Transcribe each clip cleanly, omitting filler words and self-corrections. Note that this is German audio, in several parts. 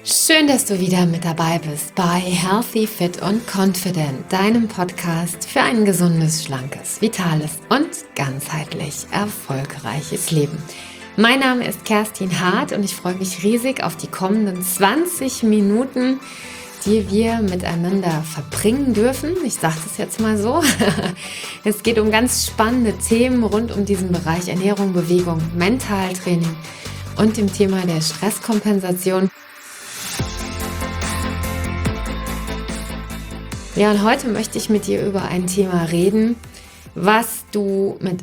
Schön, dass du wieder mit dabei bist bei Healthy, Fit und Confident, deinem Podcast für ein gesundes, schlankes, vitales und ganzheitlich erfolgreiches Leben. Mein Name ist Kerstin Hart und ich freue mich riesig auf die kommenden 20 Minuten, die wir miteinander verbringen dürfen. Ich sage das jetzt mal so. Es geht um ganz spannende Themen rund um diesen Bereich Ernährung, Bewegung, Mentaltraining und dem Thema der Stresskompensation. Ja, und heute möchte ich mit dir über ein Thema reden, was du mit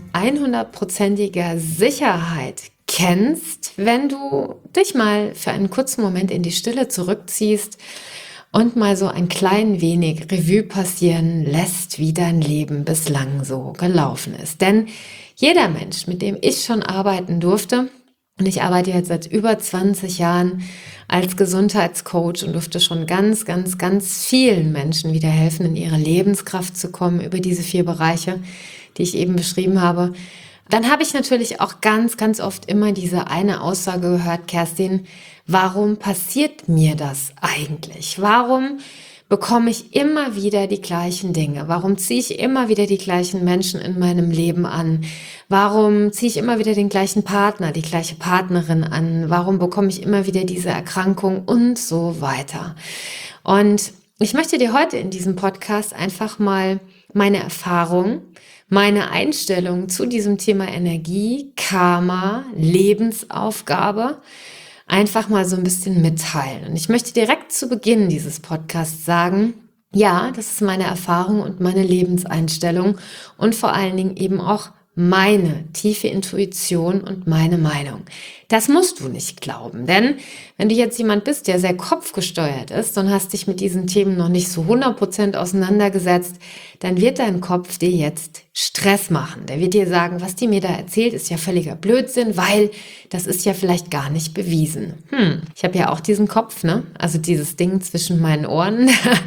100%iger Sicherheit kennst, wenn du dich mal für einen kurzen Moment in die Stille zurückziehst und mal so ein klein wenig Revue passieren lässt, wie dein Leben bislang so gelaufen ist. Denn jeder Mensch, mit dem ich schon arbeiten durfte, und ich arbeite jetzt seit über 20 Jahren als Gesundheitscoach und durfte schon ganz vielen Menschen wieder helfen, in ihre Lebenskraft zu kommen über diese 4 Bereiche, die ich eben beschrieben habe. Dann habe ich natürlich auch ganz oft immer diese eine Aussage gehört: Kerstin, warum passiert mir das eigentlich? Warum bekomme ich immer wieder die gleichen Dinge? Warum ziehe ich immer wieder die gleichen Menschen in meinem Leben an? Warum ziehe ich immer wieder den gleichen Partner, die gleiche Partnerin an? Warum bekomme ich immer wieder diese Erkrankung und so weiter? Und ich möchte dir heute in diesem Podcast einfach mal meine Erfahrung, meine Einstellung zu diesem Thema Energie, Karma, Lebensaufgabe einfach mal so ein bisschen mitteilen. Und ich möchte direkt zu Beginn dieses Podcasts sagen, ja, das ist meine Erfahrung und meine Lebenseinstellung und vor allen Dingen eben auch meine tiefe Intuition und meine Meinung. Das musst du nicht glauben, denn wenn du jetzt jemand bist, der sehr kopfgesteuert ist und hast dich mit diesen Themen noch nicht so 100% auseinandergesetzt, dann wird dein Kopf dir jetzt Stress machen. Der wird dir sagen, was die mir da erzählt, ist ja völliger Blödsinn, weil das ist ja vielleicht gar nicht bewiesen. Ich habe ja auch diesen Kopf, ne? Also dieses Ding zwischen meinen Ohren.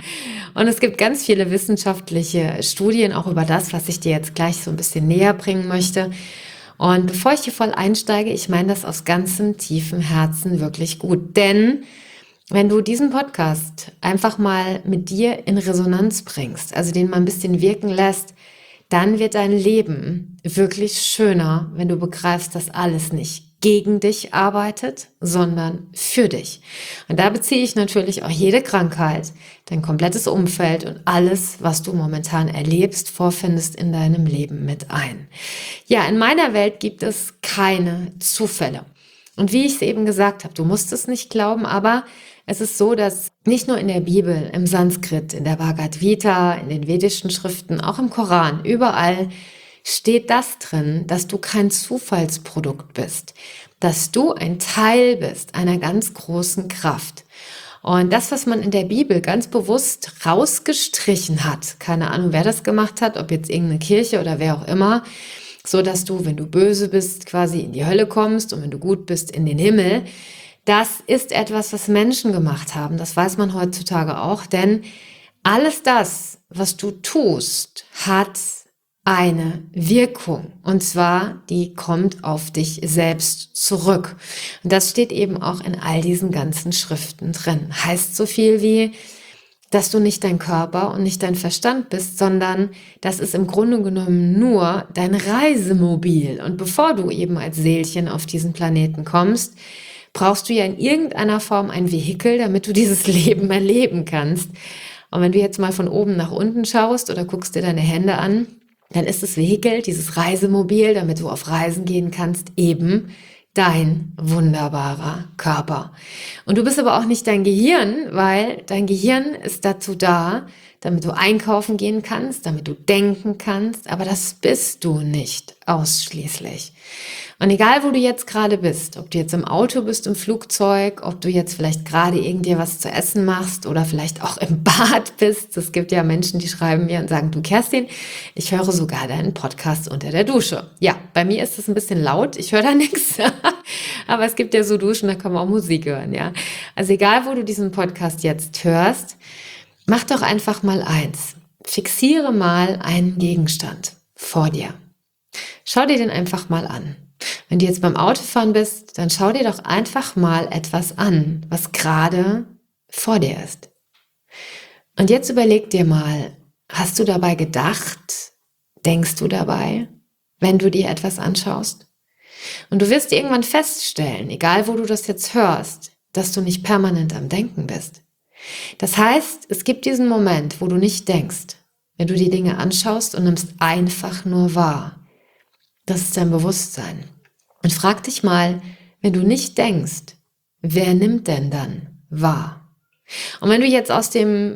Und es gibt ganz viele wissenschaftliche Studien auch über das, was ich dir jetzt gleich so ein bisschen näher bringen möchte. Und bevor ich hier voll einsteige, ich meine das aus ganzem tiefen Herzen wirklich gut. Denn wenn du diesen Podcast einfach mal mit dir in Resonanz bringst, also den mal ein bisschen wirken lässt, dann wird dein Leben wirklich schöner, wenn du begreifst, dass alles nicht gegen dich arbeitet, sondern für dich. Und da beziehe ich natürlich auch jede Krankheit, dein komplettes Umfeld und alles, was du momentan erlebst, vorfindest in deinem Leben mit ein. Ja, in meiner Welt gibt es keine Zufälle. Und wie ich es eben gesagt habe, du musst es nicht glauben, aber es ist so, dass nicht nur in der Bibel, im Sanskrit, in der Bhagavad Gita, in den vedischen Schriften, auch im Koran, überall steht das drin, dass du kein Zufallsprodukt bist, dass du ein Teil bist einer ganz großen Kraft. Und das, was man in der Bibel ganz bewusst rausgestrichen hat, keine Ahnung, wer das gemacht hat, ob jetzt irgendeine Kirche oder wer auch immer, so dass du, wenn du böse bist, quasi in die Hölle kommst und wenn du gut bist, in den Himmel. Das ist etwas, was Menschen gemacht haben. Das weiß man heutzutage auch, denn alles das, was du tust, hat eine Wirkung. Und zwar, die kommt auf dich selbst zurück. Und das steht eben auch in all diesen ganzen Schriften drin. Heißt so viel wie, dass du nicht dein Körper und nicht dein Verstand bist, sondern das ist im Grunde genommen nur dein Reisemobil. Und bevor du eben als Seelchen auf diesen Planeten kommst, brauchst du ja in irgendeiner Form ein Vehikel, damit du dieses Leben erleben kannst. Und wenn du jetzt mal von oben nach unten schaust oder guckst dir deine Hände an, dann ist das Vehikel, dieses Reisemobil, damit du auf Reisen gehen kannst, eben dein wunderbarer Körper. Und du bist aber auch nicht dein Gehirn, weil dein Gehirn ist dazu da, damit du einkaufen gehen kannst, damit du denken kannst, aber das bist du nicht ausschließlich. Und egal, wo du jetzt gerade bist, ob du jetzt im Auto bist, im Flugzeug, ob du jetzt vielleicht gerade irgendwie was zu essen machst oder vielleicht auch im Bad bist. Es gibt ja Menschen, die schreiben mir und sagen, du Kerstin, ich höre sogar deinen Podcast unter der Dusche. Ja, bei mir ist es ein bisschen laut, ich höre da nichts. Aber es gibt ja so Duschen, da kann man auch Musik hören, ja. Also egal, wo du diesen Podcast jetzt hörst, mach doch einfach mal eins. Fixiere mal einen Gegenstand vor dir. Schau dir den einfach mal an. Wenn du jetzt beim Autofahren bist, dann schau dir doch einfach mal etwas an, was gerade vor dir ist. Und jetzt überleg dir mal, hast du dabei gedacht, denkst du dabei, wenn du dir etwas anschaust? Und du wirst irgendwann feststellen, egal wo du das jetzt hörst, dass du nicht permanent am Denken bist. Das heißt, es gibt diesen Moment, wo du nicht denkst, wenn du die Dinge anschaust und nimmst einfach nur wahr. Das ist dein Bewusstsein. Und frag dich mal, wenn du nicht denkst, wer nimmt denn dann wahr? Und wenn du jetzt aus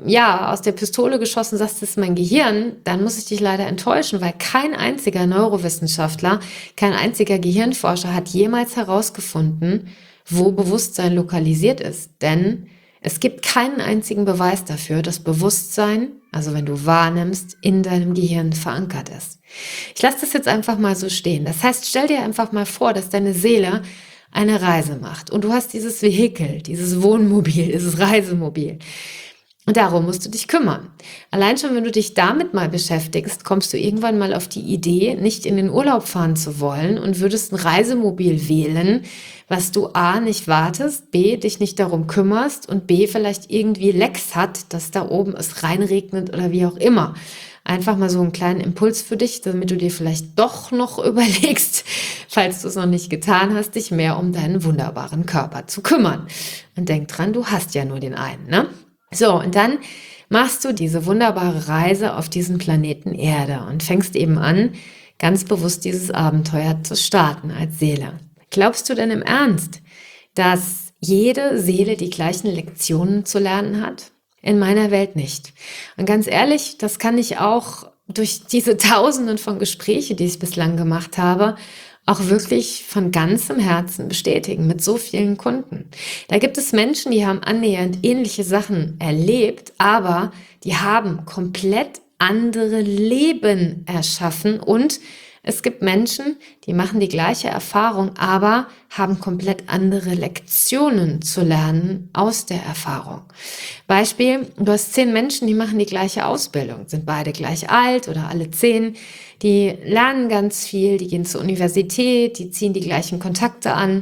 der Pistole geschossen sagst, das ist mein Gehirn, dann muss ich dich leider enttäuschen, weil kein einziger Neurowissenschaftler, kein einziger Gehirnforscher hat jemals herausgefunden, wo Bewusstsein lokalisiert ist. Denn es gibt keinen einzigen Beweis dafür, dass Bewusstsein, also wenn du wahrnimmst, in deinem Gehirn verankert ist. Ich lasse das jetzt einfach mal so stehen. Das heißt, stell dir einfach mal vor, dass deine Seele eine Reise macht und du hast dieses Vehikel, dieses Wohnmobil, dieses Reisemobil. Und darum musst du dich kümmern. Allein schon, wenn du dich damit mal beschäftigst, kommst du irgendwann mal auf die Idee, nicht in den Urlaub fahren zu wollen und würdest ein Reisemobil wählen, was du A, nicht wartest, B, dich nicht darum kümmerst und B, vielleicht irgendwie Lecks hat, dass da oben es reinregnet oder wie auch immer. Einfach mal so einen kleinen Impuls für dich, damit du dir vielleicht doch noch überlegst, falls du es noch nicht getan hast, dich mehr um deinen wunderbaren Körper zu kümmern. Und denk dran, du hast ja nur den einen, ne? So, und dann machst du diese wunderbare Reise auf diesem Planeten Erde und fängst eben an, ganz bewusst dieses Abenteuer zu starten als Seele. Glaubst du denn im Ernst, dass jede Seele die gleichen Lektionen zu lernen hat? In meiner Welt nicht. Und ganz ehrlich, das kann ich auch durch diese Tausenden von Gesprächen, die ich bislang gemacht habe, auch wirklich von ganzem Herzen bestätigen, mit so vielen Kunden. Da gibt es Menschen, die haben annähernd ähnliche Sachen erlebt, aber die haben komplett andere Leben erschaffen und es gibt Menschen, die machen die gleiche Erfahrung, aber haben komplett andere Lektionen zu lernen aus der Erfahrung. Beispiel, du hast 10 Menschen, die machen die gleiche Ausbildung, sind beide gleich alt oder alle 10, die lernen ganz viel, die gehen zur Universität, die ziehen die gleichen Kontakte an,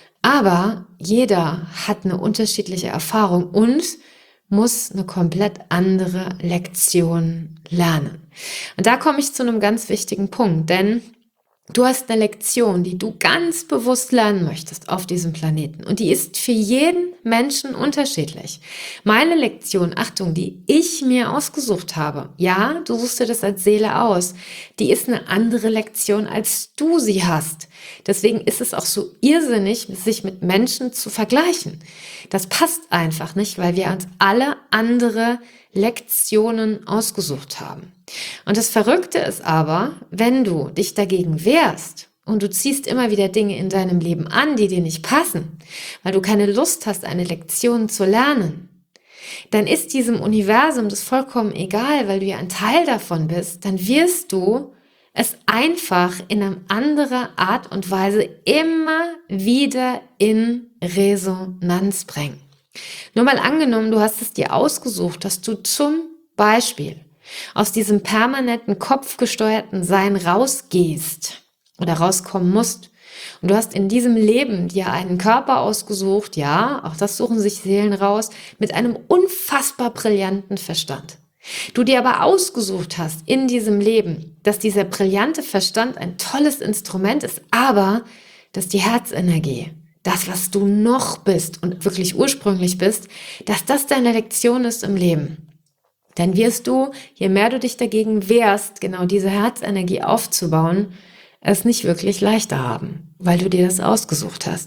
aber jeder hat eine unterschiedliche Erfahrung und muss eine komplett andere Lektion lernen. Und da komme ich zu einem ganz wichtigen Punkt, denn du hast eine Lektion, die du ganz bewusst lernen möchtest auf diesem Planeten. Und die ist für jeden Menschen unterschiedlich. Meine Lektion, Achtung, die ich mir ausgesucht habe, ja, du suchst dir das als Seele aus, die ist eine andere Lektion, als du sie hast. Deswegen ist es auch so irrsinnig, sich mit Menschen zu vergleichen. Das passt einfach nicht, weil wir uns alle andere Lektionen ausgesucht haben. Und das Verrückte ist aber, wenn du dich dagegen wehrst und du ziehst immer wieder Dinge in deinem Leben an, die dir nicht passen, weil du keine Lust hast, eine Lektion zu lernen, dann ist diesem Universum das vollkommen egal, weil du ja ein Teil davon bist, dann wirst du es einfach in einer anderen Art und Weise immer wieder in Resonanz bringen. Nur mal angenommen, du hast es dir ausgesucht, dass du zum Beispiel aus diesem permanenten kopfgesteuerten Sein rausgehst oder rauskommen musst. Und du hast in diesem Leben dir einen Körper ausgesucht, ja, auch das suchen sich Seelen raus, mit einem unfassbar brillanten Verstand. Du dir aber ausgesucht hast in diesem Leben, dass dieser brillante Verstand ein tolles Instrument ist, aber dass die Herzenergie, das, was du noch bist und wirklich ursprünglich bist, dass das deine Lektion ist im Leben. Dann wirst du, je mehr du dich dagegen wehrst, genau diese Herzenergie aufzubauen, es nicht wirklich leichter haben, weil du dir das ausgesucht hast.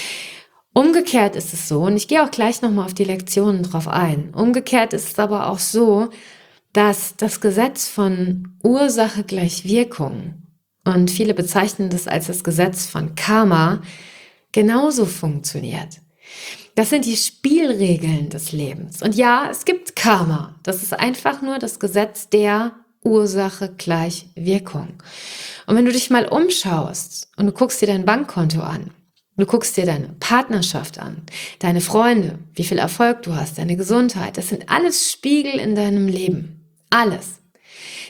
Umgekehrt ist es so, und ich gehe auch gleich nochmal auf die Lektionen drauf ein, umgekehrt ist es aber auch so, dass das Gesetz von Ursache gleich Wirkung, und viele bezeichnen das als das Gesetz von Karma, genauso funktioniert. Das sind die Spielregeln des Lebens. Und ja, es gibt Karma. Das ist einfach nur das Gesetz der Ursache gleich Wirkung. Und wenn du dich mal umschaust und du guckst dir dein Bankkonto an, du guckst dir deine Partnerschaft an, deine Freunde, wie viel Erfolg du hast, deine Gesundheit, das sind alles Spiegel in deinem Leben. Alles.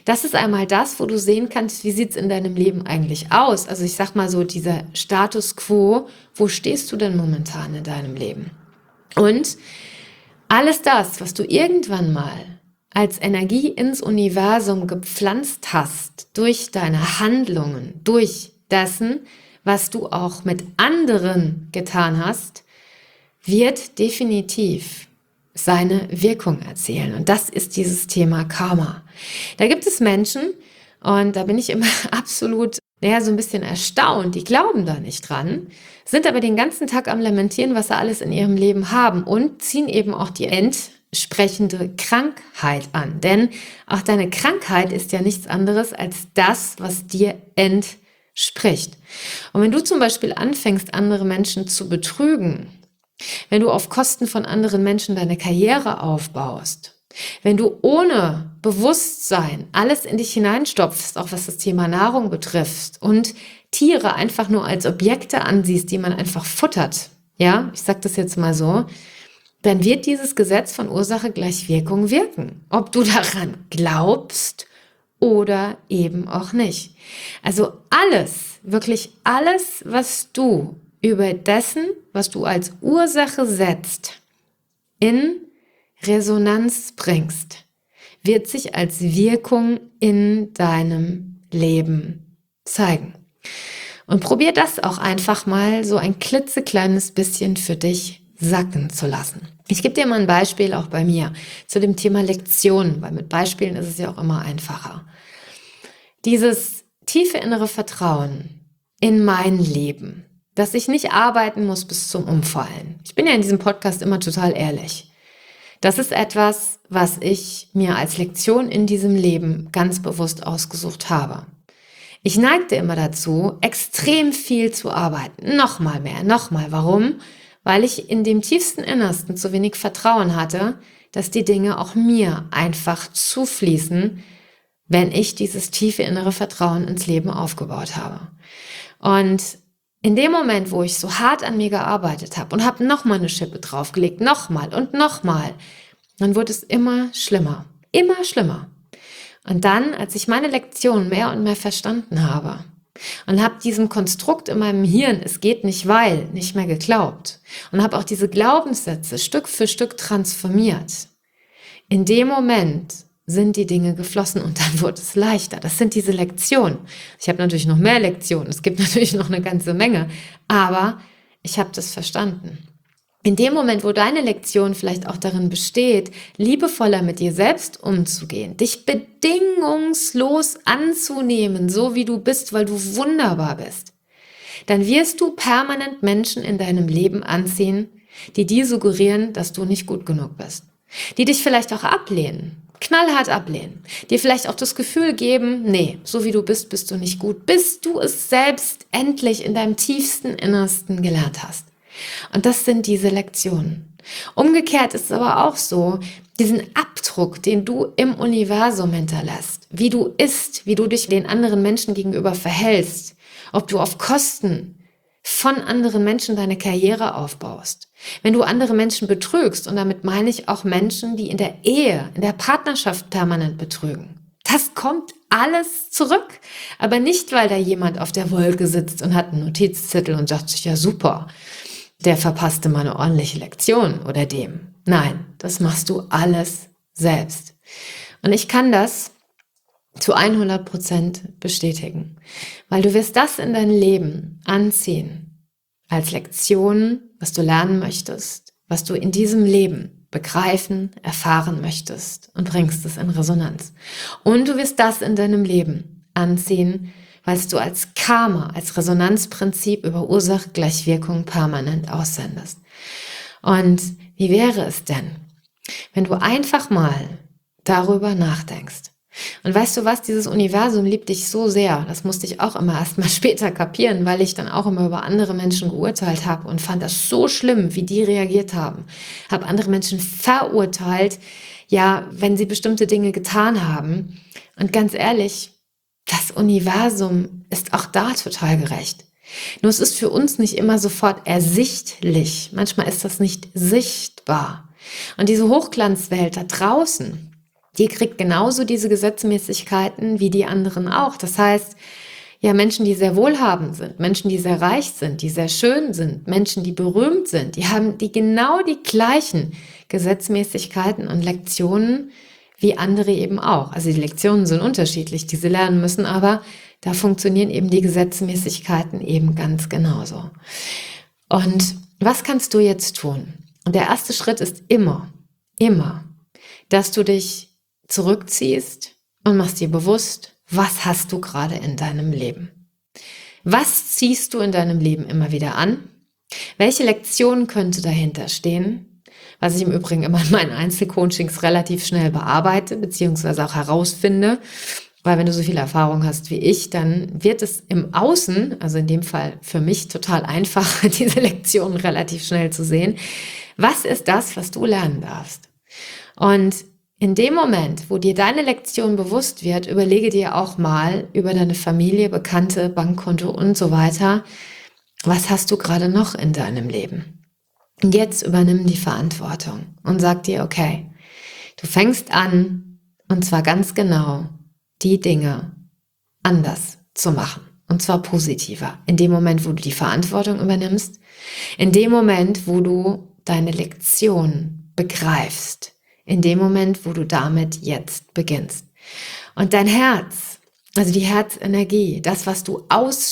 Das ist einmal das, wo du sehen kannst, wie sieht es in deinem Leben eigentlich aus. Also ich sag mal so, dieser Status quo, wo stehst du denn momentan in deinem Leben? Und alles das, was du irgendwann mal als Energie ins Universum gepflanzt hast, durch deine Handlungen, durch dessen, was du auch mit anderen getan hast, wird definitiv seine Wirkung erzielen. Und das ist dieses Thema Karma. Da gibt es Menschen, und da bin ich immer absolut, so ein bisschen erstaunt, die glauben da nicht dran, sind aber den ganzen Tag am Lamentieren, was sie alles in ihrem Leben haben und ziehen eben auch die entsprechende Krankheit an. Denn auch deine Krankheit ist ja nichts anderes als das, was dir entspricht. Und wenn du zum Beispiel anfängst, andere Menschen zu betrügen, wenn du auf Kosten von anderen Menschen deine Karriere aufbaust, wenn du ohne Bewusstsein alles in dich hineinstopfst, auch was das Thema Nahrung betrifft und Tiere einfach nur als Objekte ansiehst, die man einfach futtert, ja, ich sag das jetzt mal so, dann wird dieses Gesetz von Ursache gleich Wirkung wirken, ob du daran glaubst oder eben auch nicht. Also alles, wirklich alles, was du über dessen, was du als Ursache setzt, in Resonanz bringst, wird sich als Wirkung in deinem Leben zeigen. Und probier das auch einfach mal so ein klitzekleines bisschen für dich sacken zu lassen. Ich gebe dir mal ein Beispiel auch bei mir zu dem Thema Lektionen, weil mit Beispielen ist es ja auch immer einfacher. Dieses tiefe innere Vertrauen in mein Leben, dass ich nicht arbeiten muss bis zum Umfallen. Ich bin ja in diesem Podcast immer total ehrlich. Das ist etwas, was ich mir als Lektion in diesem Leben ganz bewusst ausgesucht habe. Ich neigte immer dazu, extrem viel zu arbeiten. Nochmal mehr, nochmal. Warum? Weil ich in dem tiefsten Innersten zu wenig Vertrauen hatte, dass die Dinge auch mir einfach zufließen, wenn ich dieses tiefe innere Vertrauen ins Leben aufgebaut habe. Und in dem Moment, wo ich so hart an mir gearbeitet habe und habe nochmal eine Schippe draufgelegt, nochmal und nochmal, dann wurde es immer schlimmer, immer schlimmer. Und dann, als ich meine Lektion mehr und mehr verstanden habe und habe diesem Konstrukt in meinem Hirn, es geht nicht, weil, nicht mehr geglaubt und habe auch diese Glaubenssätze Stück für Stück transformiert, in dem Moment sind die Dinge geflossen und dann wurde es leichter. Das sind diese Lektionen. Ich habe natürlich noch mehr Lektionen, es gibt natürlich noch eine ganze Menge, aber ich habe das verstanden. In dem Moment, wo deine Lektion vielleicht auch darin besteht, liebevoller mit dir selbst umzugehen, dich bedingungslos anzunehmen, so wie du bist, weil du wunderbar bist, dann wirst du permanent Menschen in deinem Leben anziehen, die dir suggerieren, dass du nicht gut genug bist, die dich vielleicht auch ablehnen, knallhart ablehnen, dir vielleicht auch das Gefühl geben, nee, so wie du bist, bist du nicht gut, bis du es selbst endlich in deinem tiefsten Innersten gelernt hast. Und das sind diese Lektionen. Umgekehrt ist es aber auch so, diesen Abdruck, den du im Universum hinterlässt, wie du isst, wie du dich den anderen Menschen gegenüber verhältst, ob du auf Kosten von anderen Menschen deine Karriere aufbaust. Wenn du andere Menschen betrügst, und damit meine ich auch Menschen, die in der Ehe, in der Partnerschaft permanent betrügen. Das kommt alles zurück, aber nicht, weil da jemand auf der Wolke sitzt und hat einen Notizzettel und sagt sich, ja super, der verpasste mal eine ordentliche Lektion oder dem. Nein, das machst du alles selbst. Und ich kann das zu 100% bestätigen, weil du wirst das in dein Leben anziehen als Lektion, was du lernen möchtest, was du in diesem Leben begreifen, erfahren möchtest und bringst es in Resonanz. Und du wirst das in deinem Leben anziehen, weil du als Karma, als Resonanzprinzip über Ursache gleich Wirkung permanent aussendest. Und wie wäre es denn, wenn du einfach mal darüber nachdenkst? Und weißt du was, dieses Universum liebt dich so sehr, das musste ich auch immer erst mal später kapieren, weil ich dann auch immer über andere Menschen geurteilt habe und fand das so schlimm, wie die reagiert haben. Habe andere Menschen verurteilt, ja, wenn sie bestimmte Dinge getan haben. Und ganz ehrlich, das Universum ist auch da total gerecht. Nur es ist für uns nicht immer sofort ersichtlich. Manchmal ist das nicht sichtbar. Und diese Hochglanzwelt da draußen, die kriegt genauso diese Gesetzmäßigkeiten wie die anderen auch. Das heißt, ja, Menschen, die sehr wohlhabend sind, Menschen, die sehr reich sind, die sehr schön sind, Menschen, die berühmt sind, die haben genau die gleichen Gesetzmäßigkeiten und Lektionen wie andere eben auch. Also die Lektionen sind unterschiedlich, die sie lernen müssen, aber da funktionieren eben die Gesetzmäßigkeiten eben ganz genauso. Und was kannst du jetzt tun? Und der erste Schritt ist immer, dass du dich zurückziehst und machst dir bewusst, was hast du gerade in deinem Leben? Was ziehst du in deinem Leben immer wieder an? Welche Lektion könnte dahinter stehen? Was ich im Übrigen immer in meinen Einzelcoachings relativ schnell bearbeite, beziehungsweise auch herausfinde. Weil wenn du so viel Erfahrung hast wie ich, dann wird es im Außen, also in dem Fall für mich total einfach, diese Lektionen relativ schnell zu sehen. Was ist das, was du lernen darfst? Und in dem Moment, wo dir deine Lektion bewusst wird, überlege dir auch mal über deine Familie, Bekannte, Bankkonto und so weiter, was hast du gerade noch in deinem Leben? Und jetzt übernimm die Verantwortung und sag dir, okay, du fängst an, und zwar ganz genau, die Dinge anders zu machen. Und zwar positiver. In dem Moment, wo du die Verantwortung übernimmst, in dem Moment, wo du deine Lektion begreifst, in dem Moment, wo du damit jetzt beginnst. Und dein Herz, also die Herzenergie, das, was du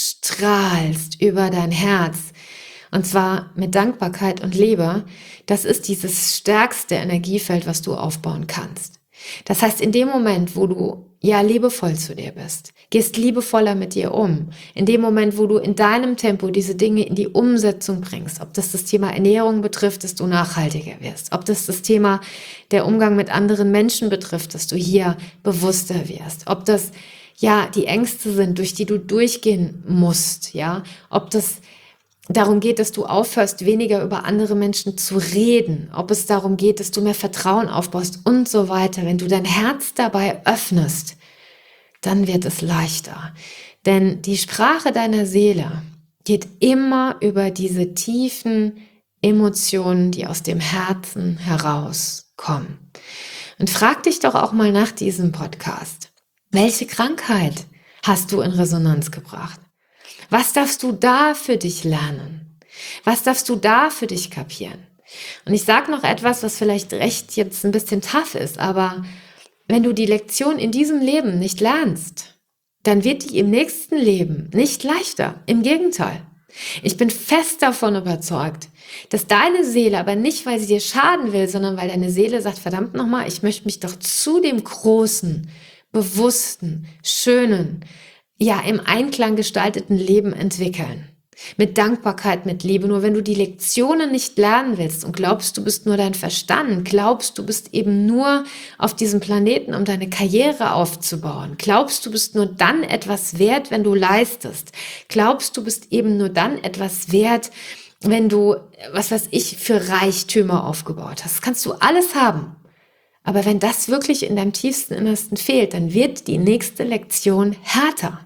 ausstrahlst über dein Herz, und zwar mit Dankbarkeit und Liebe, das ist dieses stärkste Energiefeld, was du aufbauen kannst. Das heißt, in dem Moment, wo du ja liebevoll zu dir bist, gehst liebevoller mit dir um. In dem Moment, wo du in deinem Tempo diese Dinge in die Umsetzung bringst, ob das Thema Ernährung betrifft, dass du nachhaltiger wirst, ob das Thema der Umgang mit anderen Menschen betrifft, dass du hier bewusster wirst, ob das ja die Ängste sind, durch die du durchgehen musst, ja, ob das darum geht, dass du aufhörst, weniger über andere Menschen zu reden, ob es darum geht, dass du mehr Vertrauen aufbaust und so weiter. Wenn du dein Herz dabei öffnest, dann wird es leichter. Denn die Sprache deiner Seele geht immer über diese tiefen Emotionen, die aus dem Herzen herauskommen. Und frag dich doch auch mal nach diesem Podcast, welche Krankheit hast du in Resonanz gebracht? Was darfst du da für dich lernen? Was darfst du da für dich kapieren? Und ich sage noch etwas, was vielleicht recht jetzt ein bisschen tough ist, aber wenn du die Lektion in diesem Leben nicht lernst, dann wird die im nächsten Leben nicht leichter. Im Gegenteil. Ich bin fest davon überzeugt, dass deine Seele, aber nicht, weil sie dir schaden will, sondern weil deine Seele sagt, verdammt nochmal, ich möchte mich doch zu dem großen, bewussten, schönen, ja, im Einklang gestalteten Leben entwickeln. Mit Dankbarkeit, mit Liebe. Nur wenn du die Lektionen nicht lernen willst und glaubst, du bist nur dein Verstand, glaubst, du bist eben nur auf diesem Planeten, um deine Karriere aufzubauen, glaubst, du bist nur dann etwas wert, wenn du leistest, glaubst, du bist eben nur dann etwas wert, wenn du, was weiß ich, für Reichtümer aufgebaut hast. Das kannst du alles haben. Aber wenn das wirklich in deinem tiefsten Innersten fehlt, dann wird die nächste Lektion härter.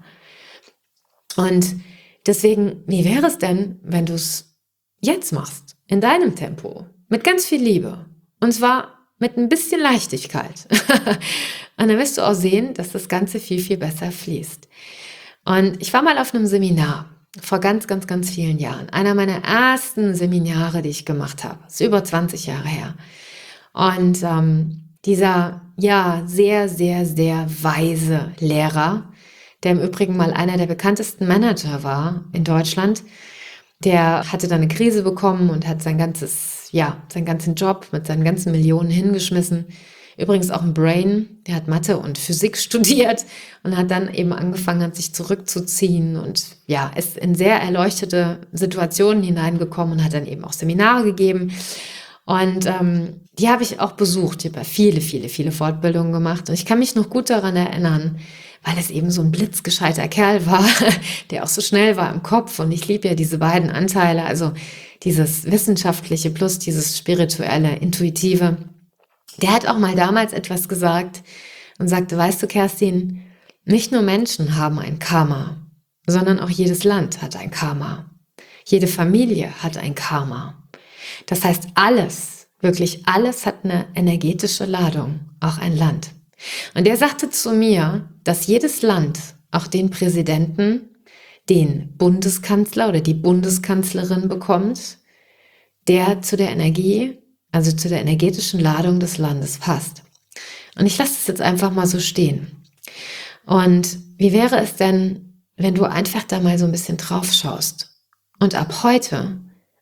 Und deswegen, wie wäre es denn, wenn du es jetzt machst, in deinem Tempo, mit ganz viel Liebe, und zwar mit ein bisschen Leichtigkeit. Und dann wirst du auch sehen, dass das Ganze viel, viel besser fließt. Und ich war mal auf einem Seminar vor ganz, ganz, ganz vielen Jahren. Einer meiner ersten Seminare, die ich gemacht habe. Das ist über 20 Jahre her. Und dieser, ja, sehr, sehr, sehr weise Lehrer, der im Übrigen mal einer der bekanntesten Manager war in Deutschland, der hatte dann eine Krise bekommen und hat seinen ganzen Job mit seinen ganzen Millionen hingeschmissen. Übrigens auch ein Brain, der hat Mathe und Physik studiert und hat dann eben angefangen, sich zurückzuziehen und ja, ist in sehr erleuchtete Situationen hineingekommen und hat dann eben auch Seminare gegeben. Und die habe ich auch besucht. Ich habe viele, viele, viele Fortbildungen gemacht. Und ich kann mich noch gut daran erinnern, weil es eben so ein blitzgescheiter Kerl war, der auch so schnell war im Kopf. Und ich liebe ja diese beiden Anteile, also dieses Wissenschaftliche plus dieses Spirituelle, Intuitive. Der hat auch mal damals etwas gesagt und sagte, weißt du, Kerstin, nicht nur Menschen haben ein Karma, sondern auch jedes Land hat ein Karma. Jede Familie hat ein Karma. Das heißt, alles, wirklich alles hat eine energetische Ladung, auch ein Land. Und der sagte zu mir, dass jedes Land auch den Präsidenten, den Bundeskanzler oder die Bundeskanzlerin bekommt, der zu der Energie, also zu der energetischen Ladung des Landes passt. Und ich lasse es jetzt einfach mal so stehen. Und wie wäre es denn, wenn du einfach da mal so ein bisschen drauf schaust und ab heute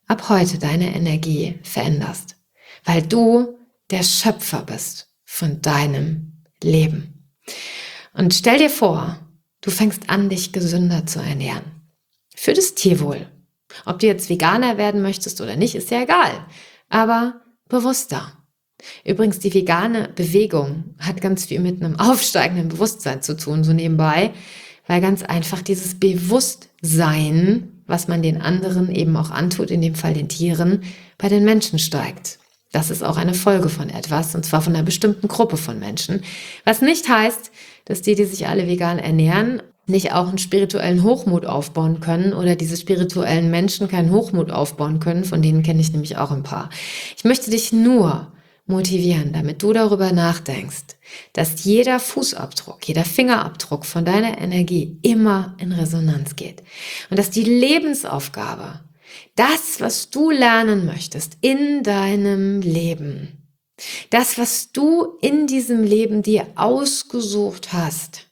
deine Energie veränderst, weil du der Schöpfer bist von deinem Leben. Und stell dir vor, du fängst an, dich gesünder zu ernähren. Für das Tierwohl. Ob du jetzt Veganer werden möchtest oder nicht, ist ja egal. Aber bewusster. Übrigens, die vegane Bewegung hat ganz viel mit einem aufsteigenden Bewusstsein zu tun, so nebenbei, weil ganz einfach dieses Bewusstsein, was man den anderen eben auch antut, in dem Fall den Tieren, bei den Menschen steigt. Das ist auch eine Folge von etwas, und zwar von einer bestimmten Gruppe von Menschen. Was nicht heißt, dass die sich alle vegan ernähren, nicht auch einen spirituellen Hochmut aufbauen können oder diese spirituellen Menschen keinen Hochmut aufbauen können, von denen kenne ich nämlich auch ein paar. Ich möchte dich nur motivieren, damit du darüber nachdenkst, dass jeder Fußabdruck, jeder Fingerabdruck von deiner Energie immer in Resonanz geht und dass die Lebensaufgabe, das, was du lernen möchtest in deinem Leben, das, was du in diesem Leben dir ausgesucht hast,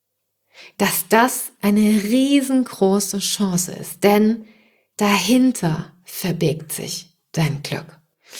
dass das eine riesengroße Chance ist, denn dahinter verbirgt sich dein Glück.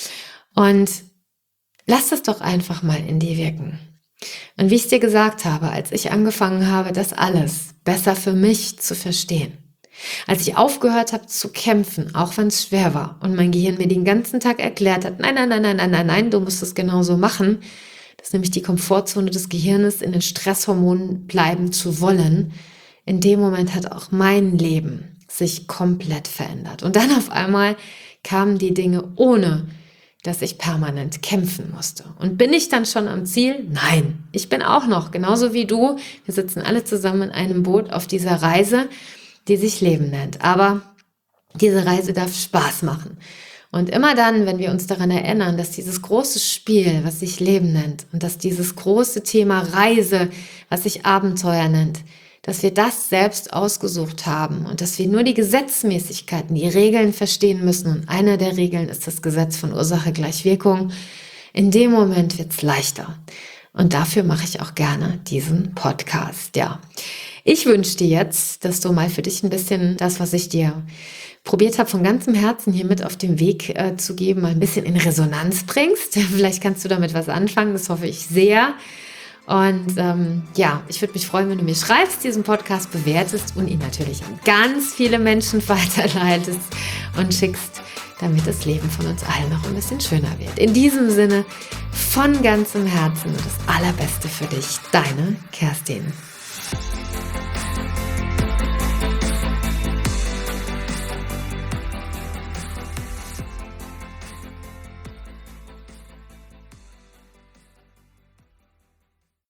Und lass das doch einfach mal in dir wirken. Und wie ich es dir gesagt habe, als ich angefangen habe, das alles besser für mich zu verstehen, als ich aufgehört habe zu kämpfen, auch wenn es schwer war und mein Gehirn mir den ganzen Tag erklärt hat, nein, du musst es genauso machen, dass nämlich die Komfortzone des Gehirnes in den Stresshormonen bleiben zu wollen, in dem Moment hat auch mein Leben sich komplett verändert. Und dann auf einmal kamen die Dinge, ohne dass ich permanent kämpfen musste. Und bin ich dann schon am Ziel? Nein, ich bin auch noch, genauso wie du. Wir sitzen alle zusammen in einem Boot auf dieser Reise, die sich Leben nennt. Aber diese Reise darf Spaß machen. Und immer dann, wenn wir uns daran erinnern, dass dieses große Spiel, was sich Leben nennt, und dass dieses große Thema Reise, was sich Abenteuer nennt, dass wir das selbst ausgesucht haben und dass wir nur die Gesetzmäßigkeiten, die Regeln verstehen müssen. Und eine der Regeln ist das Gesetz von Ursache gleich Wirkung. In dem Moment wird's leichter. Und dafür mache ich auch gerne diesen Podcast. Ja, ich wünsche dir jetzt, dass du mal für dich ein bisschen das, was ich dir probiert habe, von ganzem Herzen hier mit auf den Weg zu geben, mal ein bisschen in Resonanz bringst. Vielleicht kannst du damit was anfangen, das hoffe ich sehr. Und ich würde mich freuen, wenn du mir schreibst, diesen Podcast bewertest und ihn natürlich an ganz viele Menschen weiterleitest und schickst, damit das Leben von uns allen noch ein bisschen schöner wird. In diesem Sinne, von ganzem Herzen nur das Allerbeste für dich, deine Kerstin.